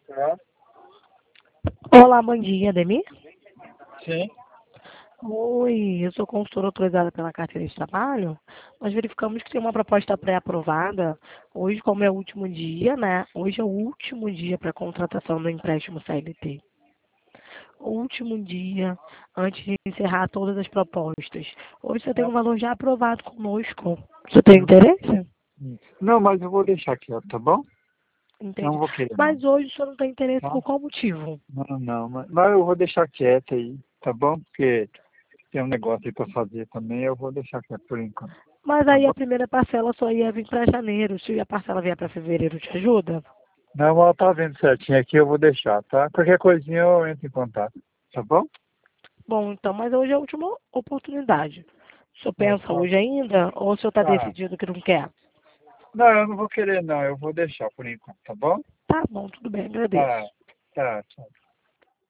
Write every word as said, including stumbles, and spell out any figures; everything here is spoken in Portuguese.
Tá? Olá, bom dia, Ademir. Sim. Oi, eu sou consultora autorizada pela carteira de trabalho. Nós verificamos que tem uma proposta pré-aprovada. Hoje, como é o último dia, né? Hoje é o último dia para contratação do empréstimo C L T. O último dia antes de encerrar todas as propostas. Hoje você tem um valor já aprovado conosco. Você tem interesse? Não, mas eu vou deixar aqui, ó, tá bom? Não Entendi. vou querer, não. Mas hoje o senhor não tem interesse Tá? por qual motivo? Não, não, mas, mas eu vou deixar quieto aí, tá bom? Porque tem um negócio aí pra fazer também, eu vou deixar quieto por enquanto, Mas tá aí bom? a primeira parcela só ia vir para janeiro. Se a parcela vier para fevereiro, te ajuda? Não, mas ela tá vendo certinho aqui, eu vou deixar, tá? Qualquer coisinha eu entro em contato, tá bom? Bom, então, mas hoje é a última oportunidade. O senhor Tá, pensa tá, hoje ainda ou o senhor está tá. decidido que não quer? Não, eu não vou querer não, eu vou deixar por enquanto, tá bom? Tá bom, tudo bem, agradeço. Tá, tá, tchau.